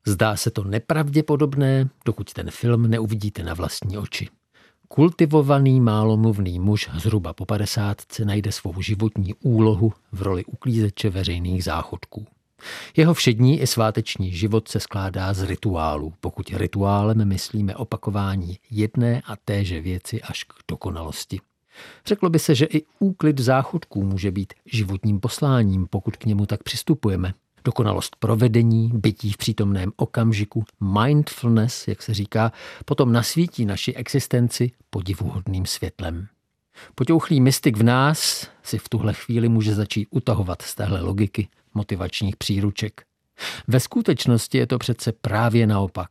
Zdá se to nepravděpodobné, dokud ten film neuvidíte na vlastní oči. Kultivovaný málomluvný muž zhruba po 50 najde svou životní úlohu v roli uklízeče veřejných záchodků. Jeho všední i sváteční život se skládá z rituálů, pokud rituálem myslíme opakování jedné a téže věci až k dokonalosti. Řeklo by se, že i úklid záchodků může být životním posláním, pokud k němu tak přistupujeme. Dokonalost provedení, bytí v přítomném okamžiku, mindfulness, jak se říká, potom nasvítí naši existenci podivuhodným světlem. Potěuchlý mystik v nás si v tuhle chvíli může začít utahovat z téhle logiky motivačních příruček. Ve skutečnosti je to přece právě naopak.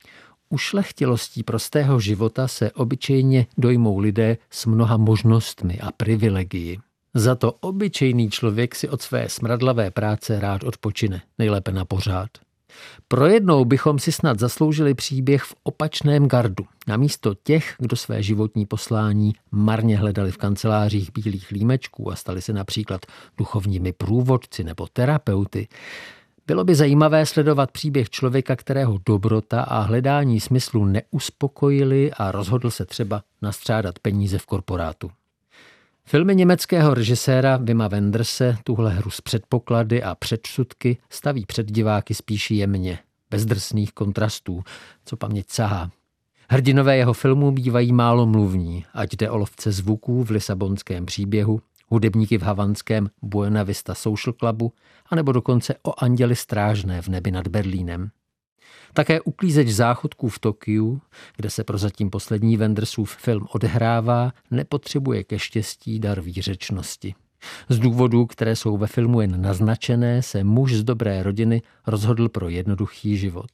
Ušlechtilostí prostého života se obyčejně dojmou lidé s mnoha možnostmi a privilegii. Za to obyčejný člověk si od své smradlavé práce rád odpočine, nejlépe na pořád. Projednou bychom si snad zasloužili příběh v opačném gardu. Namísto těch, kdo své životní poslání marně hledali v kancelářích bílých límečků a stali se například duchovními průvodci nebo terapeuty, bylo by zajímavé sledovat příběh člověka, kterého dobrota a hledání smyslu neuspokojili a rozhodl se třeba nastřádat peníze v korporátu. Filmy německého režiséra Wima Wenderse tuhle hru s předpoklady a předsudky staví před diváky spíš jemně, bez drsných kontrastů, co paměť sahá. Hrdinové jeho filmů bývají málo mluvní, ať jde o lovce zvuků v lisabonském příběhu, hudebníky v havanském Buena Vista Social Clubu, anebo dokonce o anděli strážné v nebi nad Berlínem. Také uklízeč záchodků v Tokiu, kde se prozatím poslední Wendersův film odehrává, nepotřebuje ke štěstí dar výřečnosti. Z důvodů, které jsou ve filmu jen naznačené, se muž z dobré rodiny rozhodl pro jednoduchý život.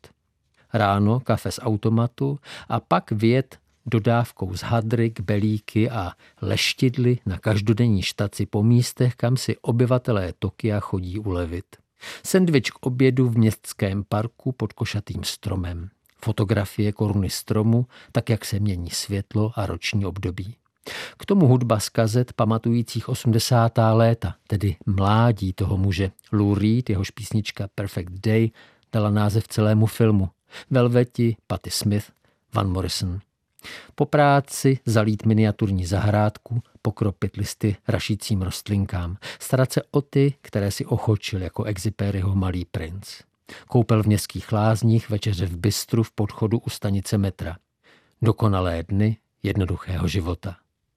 Ráno kafe z automatu a pak vyjet dodávkou z hadry, belíky a leštidly na každodenní štaci po místech, kam si obyvatelé Tokia chodí ulevit. Sendvič k obědu v městském parku pod košatým stromem. Fotografie koruny stromu, tak jak se mění světlo a roční období. K tomu hudba z kazet pamatujících 80. léta, tedy mládí toho muže. Lou Reed, jehož písnička Perfect Day, dala název celému filmu. Velveti, Patti Smith, Van Morrison. Po práci zalít miniaturní zahrádku, pokropit listy rašícím rostlinkám, starat se o ty, které si ochočil jako Exupéryho Malý princ. Koupel v městských lázních, večeře v bistru v podchodu u stanice metra. Dokonalé dny jednoduchého života.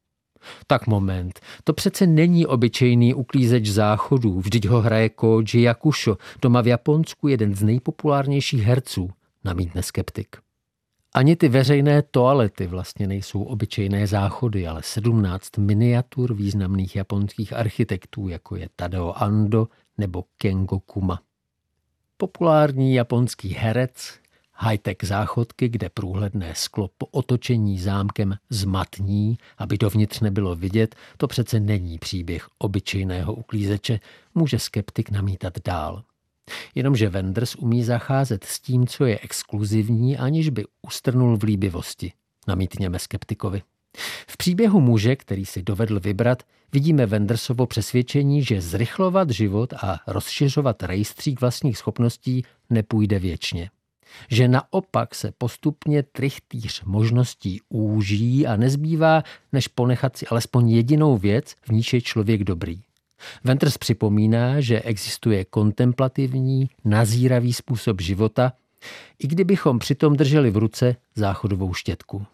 Tak moment, to přece není obyčejný uklízeč záchodů, vždyť ho hraje Koji Yakusho, doma v Japonsku jeden z nejpopulárnějších herců, namítne skeptik. Ani ty veřejné toalety vlastně nejsou obyčejné záchody, ale 17 miniatur významných japonských architektů, jako je Tadao Ando nebo Kengo Kuma. Populární japonský herec, high-tech záchodky, kde průhledné sklo po otočení zámkem zmatní, aby dovnitř nebylo vidět, to přece není příběh obyčejného uklízeče, může skeptik namítat dál. Jenomže Wenders umí zacházet s tím, co je exkluzivní, aniž by ustrnul v líbivosti, namítněme skeptikovi. V příběhu muže, který si dovedl vybrat, vidíme Wendersovo přesvědčení, že zrychlovat život a rozšiřovat rejstřík vlastních schopností nepůjde věčně. Že naopak se postupně trychtýř možností úží a nezbývá, než ponechat si alespoň jedinou věc, v níž je člověk dobrý. Wenders připomíná, že existuje kontemplativní, nazíravý způsob života, i kdybychom přitom drželi v ruce záchodovou štětku.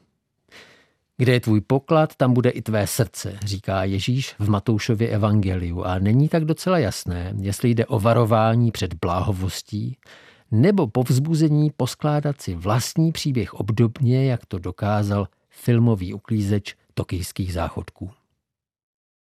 Kde je tvůj poklad, tam bude i tvé srdce, říká Ježíš v Matoušově evangeliu a není tak docela jasné, jestli jde o varování před bláhovostí, nebo povzbuzení poskládat si vlastní příběh obdobně, jak to dokázal filmový uklízeč tokijských záchodků.